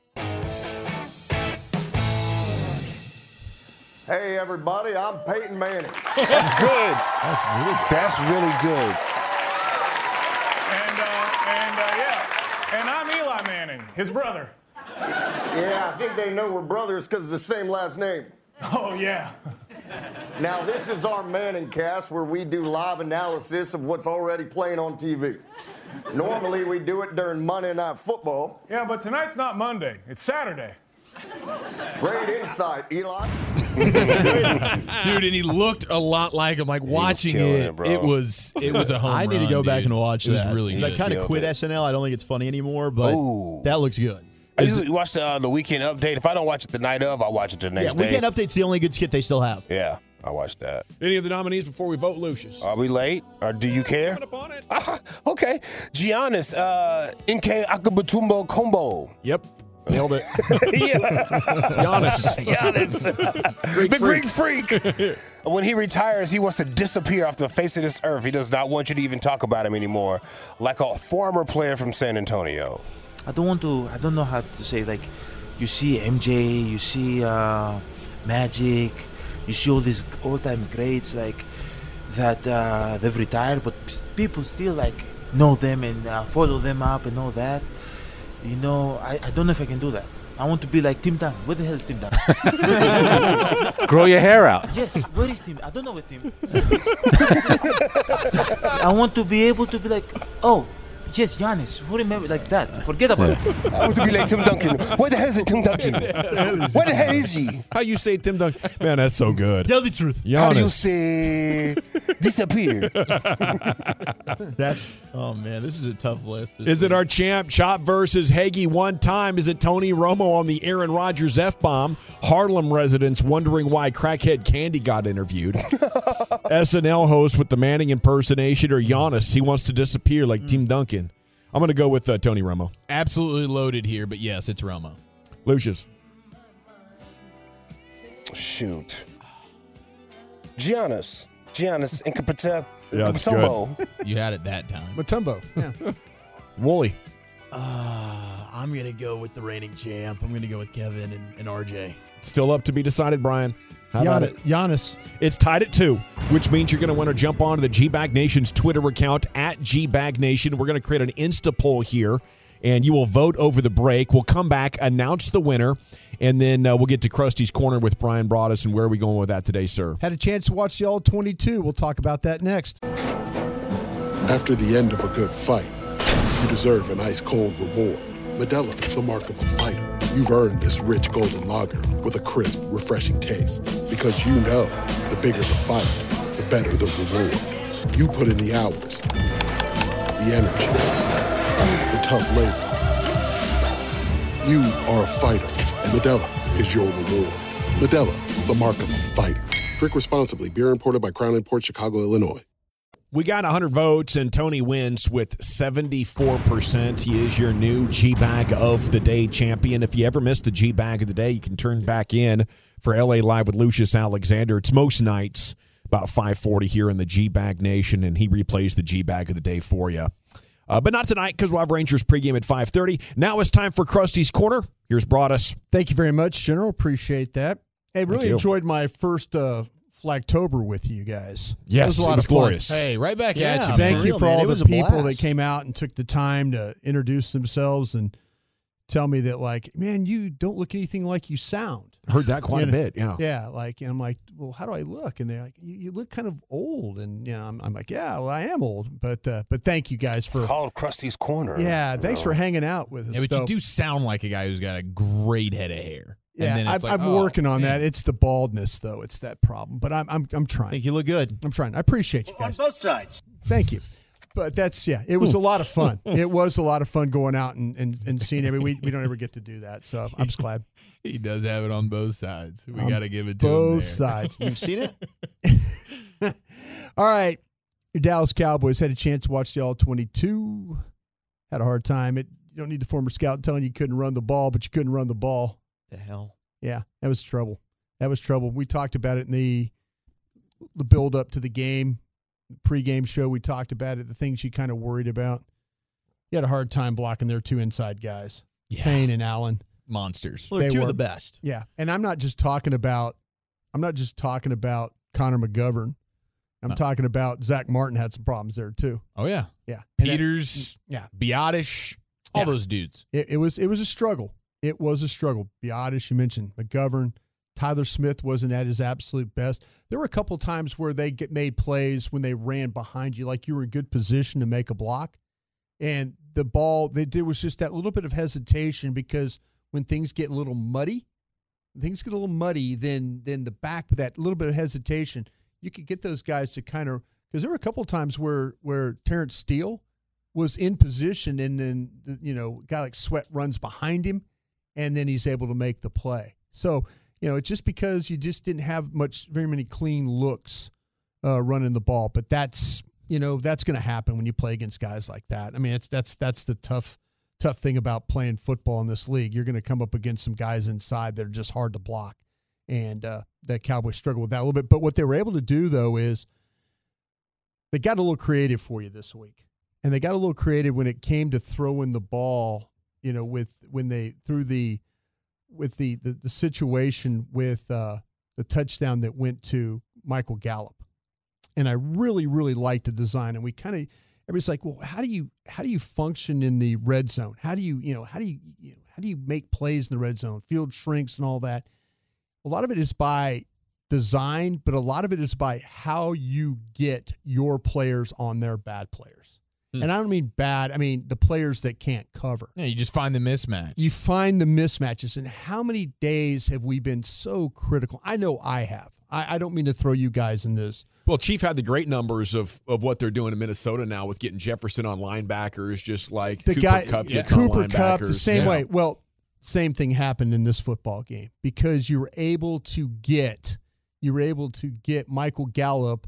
Hey, everybody, I'm Peyton Manning. That's good. That's really good. That's really good. And, uh, and uh, yeah, and I'm Eli Manning, his brother. Yeah, I think they know we're brothers because of the same last name. Oh, yeah. Now, this is our Manning cast where we do live analysis of what's already playing on T V. Normally, we do it during Monday Night Football. Yeah, but tonight's not Monday. It's Saturday. Great insight, Eli. Dude, and he looked a lot like him. Like watching killing it, it, bro. it was it was a home I need run, to go back dude. and watch It was that. really 'Cause I good. kind of Killed quit it. S N L. I don't think it's funny anymore, but Ooh. that looks good. I usually watch the, uh, the weekend update. If I don't watch it the night of, I watch it the next Yeah, day. Weekend Update's the only good skit they still have. Yeah, I watch that. Any of the nominees before we vote, Lucius? Are we late? Or do you care? Ah, okay. Giannis, uh, N K Akabatumbo Combo. Yep. Nailed it. Yeah. Giannis. Giannis. Greek the freak. Greek freak. When he retires, he wants to disappear off the face of this earth. He does not want you to even talk about him anymore. Like a former player from San Antonio. I don't want to, I don't know how to say, like, you see M J, you see uh, Magic, you see all these all-time greats, like, that uh, they've retired, but people still, like, know them and uh, follow them up and all that. You know, I, I don't know if I can do that. I want to be like Tim Duncan. Where the hell is Tim Duncan? Grow your hair out. Yes, where is Tim? I don't know where Tim. I want to be able to be like, oh, yes, Giannis. Who remember like that? Forget about it. I want to be like Tim Duncan. Where the hell is it, Tim Duncan? Where the hell is he? How you say Tim Duncan? Man, that's so good. Tell the truth. Giannis. How do you say disappear? That's, oh, man, this is a tough list. This Is it our champ, Chop versus Hagee one time? Is it Tony Romo on the Aaron Rodgers F-bomb? Harlem residents wondering why crackhead Candy got interviewed. S N L host with the Manning impersonation, or Giannis, he wants to disappear like Tim Duncan. I'm going to go with uh, Tony Romo. Absolutely loaded here, but yes, it's Romo. Lucius. Shoot. Giannis. Giannis Incapatel. Yeah, that's good. You had it that time. Matumbo. Yeah. Wooly. Uh, I'm going to go with the reigning champ. I'm going to go with Kevin and, and R J. Still up to be decided, Brian. How about it? Giannis. It's tied at two, which means you're going to want to jump onto the G-Bag Nation's Twitter account at G-Bag Nation. We're going to create an Insta poll here, and you will vote over the break. We'll come back, announce the winner, and then uh, we'll get to Krusty's Corner with Brian Broaddus. And where are we going with that today, sir? Had a chance to watch the All twenty-two. We'll talk about that next. After the end of a good fight, you deserve an ice-cold reward. Modelo is the mark of a fighter. You've earned this rich golden lager with a crisp, refreshing taste. Because you know, the bigger the fight, the better the reward. You put in the hours, the energy, the tough labor. You are a fighter, and Modelo is your reward. Modelo, the mark of a fighter. Drink responsibly. Beer imported by Crown Imports, Chicago, Illinois. We got one hundred votes, and Tony wins with seventy-four percent. He is your new G-Bag of the Day champion. If you ever missed the G-Bag of the Day, you can turn back in for L A Live with Lucius Alexander. It's most nights, about five forty here in the G-Bag Nation, and he replays the G-Bag of the Day for you. Uh, but not tonight, because we'll have Rangers pregame at five thirty. Now it's time for Krusty's Corner. Here's Broaddus. Thank you very much, General. Appreciate that. Hey, really you. enjoyed my first uh, Flagtober with you guys. Yes, it was a lot it was of fun. glorious. Hey, right back Yeah, at you. Thank for you real, for man. all It was the a people that blast. came out and took the time to introduce themselves and tell me that, like, man, you don't look anything like you sound. Heard that quite You a know? bit, yeah. Yeah, like, and I'm like, well, how do I look? And they're like, you, you look kind of old. And, you know, I'm, I'm like, yeah, well, I am old. But uh, but thank you guys for. It's called Krusty's Corner. Yeah, you thanks know. for hanging out with us. Yeah, but So- you do sound like a guy who's got a great head of hair. Yeah, and then I'm, it's like, I'm oh, working on man. that. It's the baldness, though. It's that problem. But I'm I'm I'm trying. I think you look good. I'm trying. I appreciate you guys. On both sides. Thank you. But that's, yeah, it was a lot of fun. It was a lot of fun going out and, and, and seeing every we we don't ever get to do that. So I'm just glad. He does have it on both sides. We On got to give it to him. Both there. sides. You've seen it? All right. Your Dallas Cowboys had a chance to watch the All twenty-two. Had a hard time. It, you don't need the former scout telling you you couldn't run the ball, but you couldn't run the ball. The hell? Yeah, that was trouble. That was trouble. We talked about it in the the build up to the game, pregame show. We talked about it, the things you kind of worried about. You had a hard time blocking their two inside guys, Yeah. Payne and Allen. Monsters. Well, they're They two were. of the best. Yeah, and I'm not just talking about I'm not just talking about Connor McGovern. I'm No. talking about Zach Martin had some problems there too. Oh, yeah. Yeah, And that- Peters, yeah, Biotish, all Yeah. those dudes. it, it was it was a struggle. It was a struggle. Biotish, you mentioned McGovern. Tyler Smith wasn't at his absolute best. There were a couple times where they get made plays when they ran behind you, like you were in good position to make a block, and the ball. They, there was just that little bit of hesitation because when things get a little muddy, when things get a little muddy, then then the back with that little bit of hesitation, you could get those guys to kind of because there were a couple of times where where Terrence Steele was in position and then you know a guy like Sweat runs behind him, and then he's able to make the play. So you know it's just because you just didn't have much very many clean looks uh, running the ball, but that's you know that's going to happen when you play against guys like that. I mean it's that's that's the tough. Tough thing about playing football in this league. You're going to come up against some guys inside that are just hard to block. And uh, the Cowboys struggle with that a little bit. But what they were able to do, though, is they got a little creative for you this week. And they got a little creative when it came to throwing the ball, you know, with when they threw the with the the, the situation with uh, the touchdown that went to Michael Gallup. And I really, really liked the design. And we kind of everybody's like, well, how do you how do you function in the red zone? How do you, you know, how do you, you know, how do you make plays in the red zone? Field shrinks and all that. A lot of it is by design, but a lot of it is by how you get your players on their bad players. Hmm. And I don't mean bad, I mean the players that can't cover. Yeah, you just find the mismatch. You find the mismatches. And how many days have we been so critical? I know I have. I, I don't mean to throw you guys in this. Well, Chief had the great numbers of, of what they're doing in Minnesota now with getting Jefferson on linebackers, just like the Cooper guy, Kupp yeah. gets on Cooper Kupp, linebackers. the same Yeah. way. Well, same thing happened in this football game because you were able to get you were able to get Michael Gallup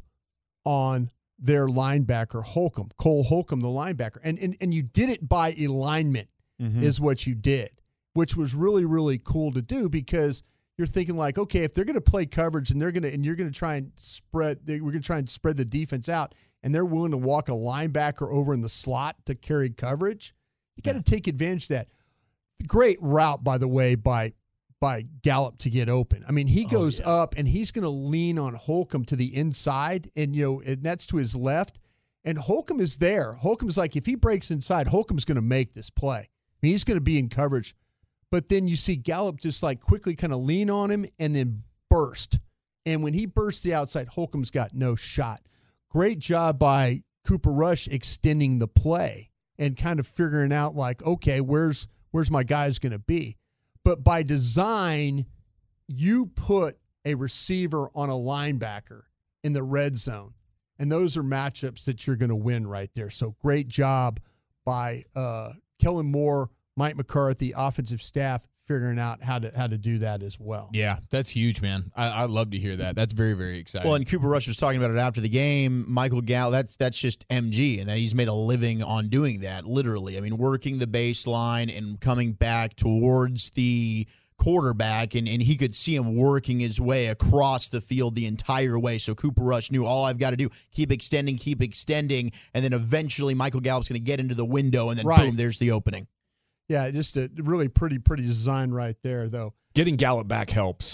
on their linebacker Holcomb, Cole Holcomb, the linebacker, and and and you did it by alignment Mhm. is what you did, which was really really cool to do because you're thinking like, okay, if they're going to play coverage and they're going to and you're going to try and spread, they, we're going to try and spread the defense out, and they're willing to walk a linebacker over in the slot to carry coverage, you got to take advantage of that. Great route, by the way, by by Gallup to get open. I mean, he goes Oh, yeah. up and he's going to lean on Holcomb to the inside, and you know, and that's to his left, and Holcomb is there. Holcomb's like, if he breaks inside, Holcomb's going to make this play. I mean, he's going to be in coverage. But then you see Gallup just like quickly kind of lean on him and then burst. And when he bursts the outside, Holcomb's got no shot. Great job by Cooper Rush extending the play and kind of figuring out like, okay, where's where's my guys going to be? But by design, you put a receiver on a linebacker in the red zone. And those are matchups that you're going to win right there. So great job by uh, Kellen Moore, Mike McCarthy, offensive staff, figuring out how to how to do that as well. Yeah, that's huge, man. I, I love to hear that. That's very, very exciting. Well, and Cooper Rush was talking about it after the game. Michael Gallup, that's that's just M G, and that he's made a living on doing that, literally. I mean, working the baseline and coming back towards the quarterback, and, and he could see him working his way across the field the entire way. So Cooper Rush knew all I've got to do, keep extending, keep extending, and then eventually Michael Gallup's going to get into the window, and then Right. boom, there's the opening. Yeah, just a really pretty, pretty design right there, though. Getting Gallup back helps.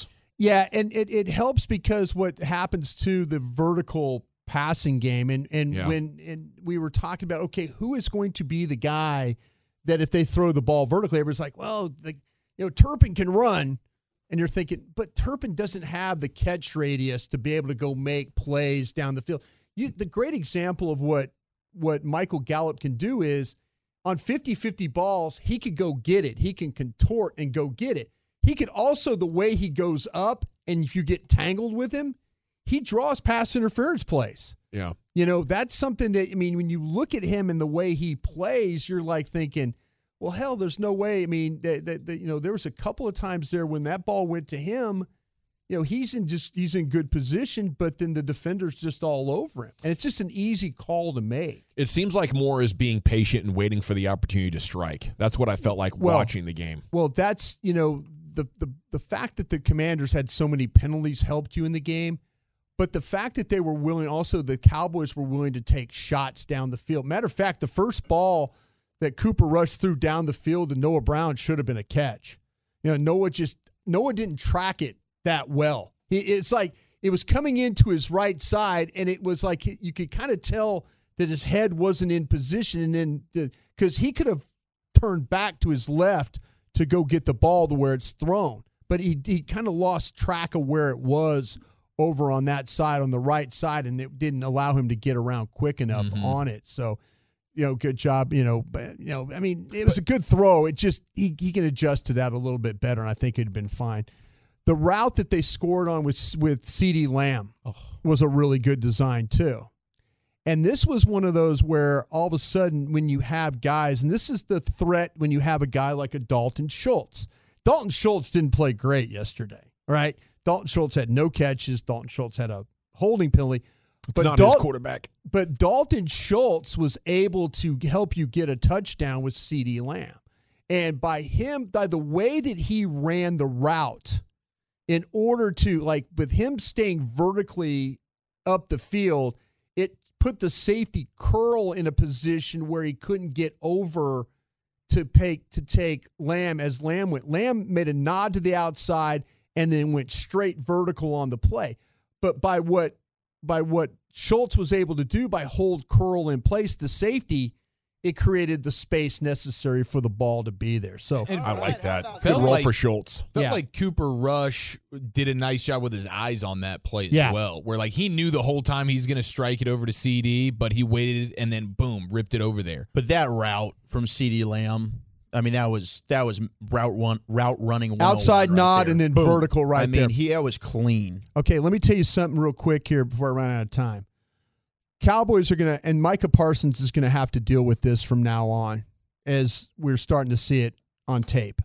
Yeah, and it, it helps because what happens to the vertical passing game, and, and Yeah. when and we were talking about, okay, who is going to be the guy that if they throw the ball vertically, everybody's like, well, the, you know, Turpin can run. And you're thinking, but Turpin doesn't have the catch radius to be able to go make plays down the field. You, the great example of what what Michael Gallup can do is on fifty-fifty balls, he could go get it. He can contort and go get it. He could also, the way he goes up, and if you get tangled with him, he draws pass interference plays. Yeah. You know, that's something that, I mean, when you look at him and the way he plays, you're like thinking, well, hell, there's no way. I mean, that, that, that, you know, there was a couple of times there when that ball went to him, you know, he's in just he's in good position, but then the defender's just all over him. And it's just an easy call to make. It seems like Moore is being patient and waiting for the opportunity to strike. That's what I felt like Well- watching the game. Well, that's, you know, the, the the fact that the Commanders had so many penalties helped you in the game, but the fact that they were willing, also the Cowboys were willing to take shots down the field. Matter of fact, the first ball that Cooper Rush threw down the field to Noah Brown should have been a catch. You know, Noah just Noah didn't track it that well. He, it's like it was coming into his right side, and it was like you could kind of tell that his head wasn't in position, and then because he could have turned back to his left to go get the ball to where it's thrown, but he he kind of lost track of where it was over on that side, on the right side, and it didn't allow him to get around quick enough Mm-hmm. on it. So. You know, good job. You know, but you know, I mean, it was a good throw. It just he he can adjust to that a little bit better, and I think it'd been fine. The route that they scored on with with CeeDee Lamb was a really good design too. And this was one of those where all of a sudden, when you have guys, and this is the threat when you have a guy like a Dalton Schultz. Dalton Schultz didn't play great yesterday, right? Dalton Schultz had no catches. Dalton Schultz had a holding penalty. It's But not Dal- his quarterback. But Dalton Schultz was able to help you get a touchdown with CeeDee Lamb. And by him, by the way that he ran the route, in order to, like, with him staying vertically up the field, it put the safety curl in a position where he couldn't get over to take, to take Lamb as Lamb went. Lamb made a nod to the outside and then went straight vertical on the play. But by what by what Schultz was able to do by hold curl in place, the safety, it created the space necessary for the ball to be there. So I like that. Good Felt roll like- for Schultz. Felt Yeah. like Cooper Rush did a nice job with his eyes on that play as Yeah. well, where like he knew the whole time he's going to strike it over to C D, but he waited and then boom, ripped it over there. But that route from CeeDee Lamb, I mean, that was that was route one route running one oh one outside right nod there. and then Boom. vertical right I mean, there. he that was clean. Okay, let me tell you something real quick here before I run out of time. Cowboys are going to, and Micah Parsons is going to have to deal with this from now on as we're starting to see it on tape.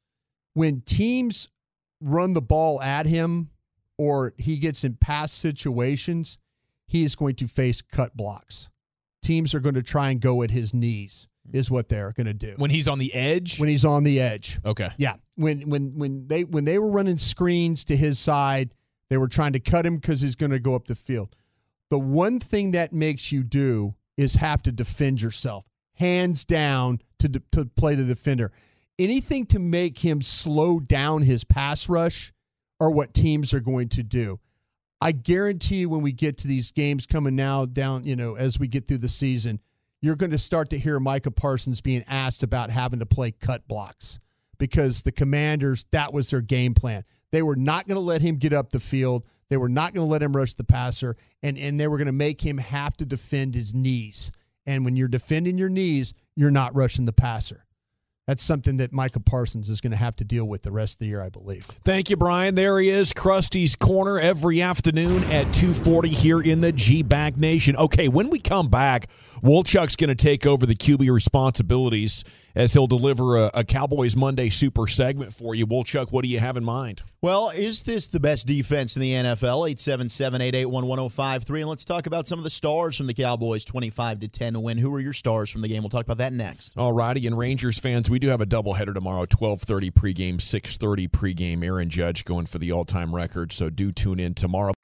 When teams run the ball at him or he gets in pass situations, he is going to face cut blocks. Teams are going to try and go at his knees is what they're going to do. When he's on the edge? When he's on the edge. Okay. Yeah. When when when they when they were running screens to his side, they were trying to cut him because he's going to go up the field. The one thing that makes you do is have to defend yourself, hands down, to de- to play the defender. Anything to make him slow down his pass rush are what teams are going to do. I guarantee you when we get to these games coming now down, you know, as we get through the season, you're going to start to hear Micah Parsons being asked about having to play cut blocks because the Commanders, that was their game plan. They were not going to let him get up the field. They were not going to let him rush the passer, and, and they were going to make him have to defend his knees. And when you're defending your knees, you're not rushing the passer. That's something that Micah Parsons is going to have to deal with the rest of the year, I believe. Thank you, Brian. There he is, Krusty's Corner, every afternoon at two forty here in the G-Bag Nation. Okay, when we come back, Wolchuk's going to take over the Q B responsibilities as he'll deliver a, a Cowboys Monday Super segment for you. Wolchuk, what do you have in mind? Well, is this the best defense in the N F L? eight seven seven, eight eight one, one oh five three. And let's talk about some of the stars from the Cowboys' twenty-five to ten win. Who are your stars from the game? We'll talk about that next. All righty, and Rangers fans, we do have a doubleheader tomorrow, twelve thirty pregame, six thirty pregame. Aaron Judge going for the all-time record, so do tune in tomorrow.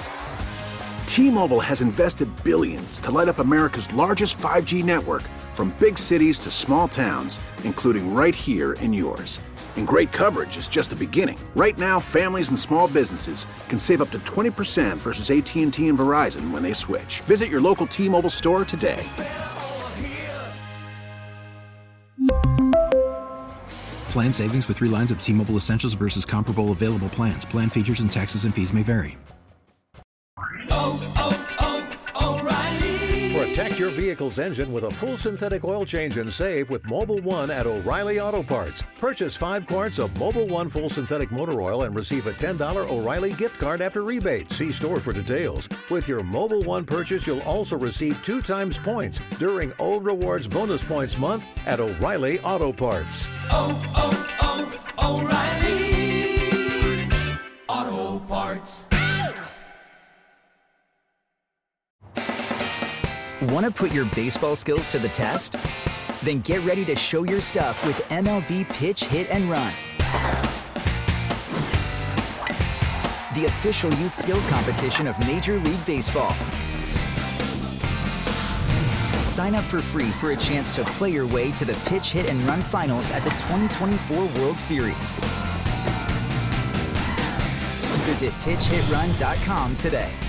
T-Mobile has invested billions to light up America's largest five G network, from big cities to small towns, including right here in yours. And great coverage is just the beginning. Right now, families and small businesses can save up to twenty percent versus A T and T and Verizon when they switch. Visit your local T-Mobile store today. Plan savings with three lines of T-Mobile Essentials versus comparable available plans. Plan features and taxes and fees may vary. Protect your vehicle's engine with a full synthetic oil change and save with Mobil one at O'Reilly Auto Parts. Purchase five quarts of Mobil one full synthetic motor oil and receive a ten dollars O'Reilly gift card after rebate. See store for details. With your Mobil one purchase, you'll also receive two times points during O Rewards Bonus Points Month at O'Reilly Auto Parts. Oh, oh, oh, O'Reilly Auto Parts. Want to put your baseball skills to the test? Then get ready to show your stuff with M L B Pitch, Hit, and Run. The official youth skills competition of Major League Baseball. Sign up for free for a chance to play your way to the Pitch, Hit, and Run finals at the twenty twenty-four World Series. Visit pitch hit run dot com today.